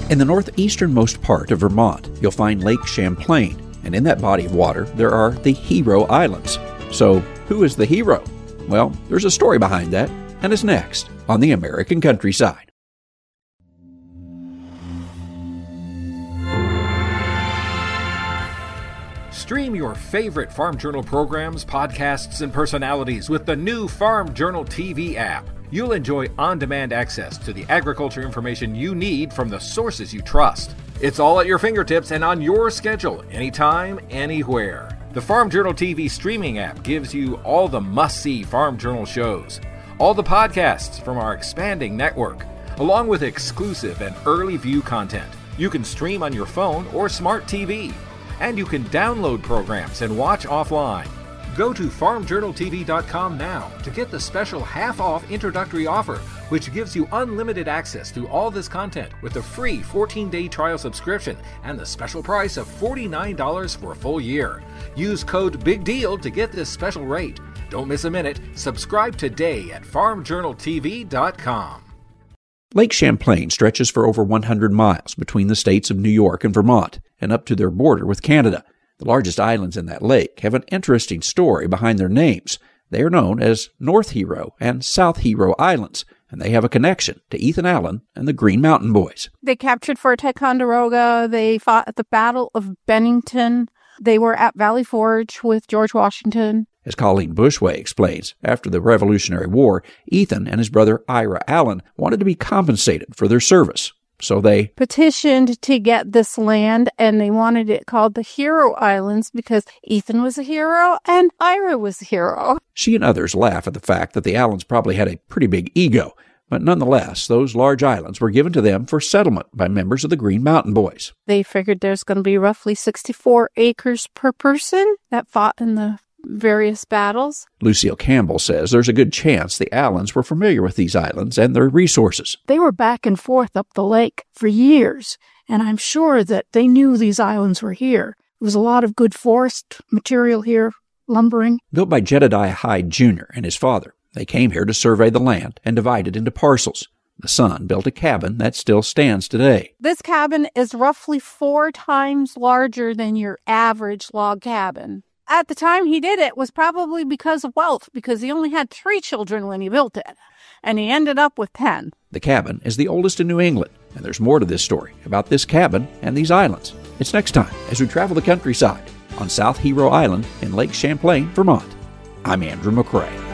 In the northeasternmost part of Vermont, you'll find Lake Champlain, and in that body of water, there are the Hero Islands. So, who is the hero? Well, there's a story behind that, and it's next on the American Countryside. Stream your favorite Farm Journal programs, podcasts, and personalities with the new Farm Journal TV app. You'll enjoy on-demand access to the agriculture information you need from the sources you trust. It's all at your fingertips and on your schedule, anytime, anywhere. The Farm Journal TV streaming app gives you all the must-see Farm Journal shows, all the podcasts from our expanding network, along with exclusive and early view content. You can stream on your phone or smart TV, and you can download programs and watch offline. Go to farmjournaltv.com now to get the special half-off introductory offer, which gives you unlimited access to all this content with a free 14-day trial subscription and the special price of $49 for a full year. Use code BIGDEAL to get this special rate. Don't miss a minute. Subscribe today at farmjournaltv.com. Lake Champlain stretches for over 100 miles between the states of New York and Vermont and up to their border with Canada. The largest islands in that lake have an interesting story behind their names. They are known as North Hero and South Hero Islands, and they have a connection to Ethan Allen and the Green Mountain Boys. They captured Fort Ticonderoga. They fought at the Battle of Bennington. They were at Valley Forge with George Washington. As Colleen Bushway explains, after the Revolutionary War, Ethan and his brother Ira Allen wanted to be compensated for their service. So they petitioned to get this land, and they wanted it called the Hero Islands because Ethan was a hero and Ira was a hero. She and others laugh at the fact that the Allens probably had a pretty big ego, but nonetheless, those large islands were given to them for settlement by members of the Green Mountain Boys. They figured there's going to be roughly 64 acres per person that fought in the various battles. Lucille Campbell says there's a good chance the Allens were familiar with these islands and their resources. They were back and forth up the lake for years, and I'm sure that they knew these islands were here. There was a lot of good forest material here, lumbering. Built by Jedediah Hyde Jr. and his father, they came here to survey the land and divide it into parcels. The son built a cabin that still stands today. This cabin is roughly 4 times larger than your average log cabin. At the time he did it was probably because of wealth, because he only had 3 children when he built it, and he ended up with 10. The cabin is the oldest in New England, and there's more to this story about this cabin and these islands. It's next time as we travel the countryside on South Hero Island in Lake Champlain, Vermont. I'm Andrew McCrae.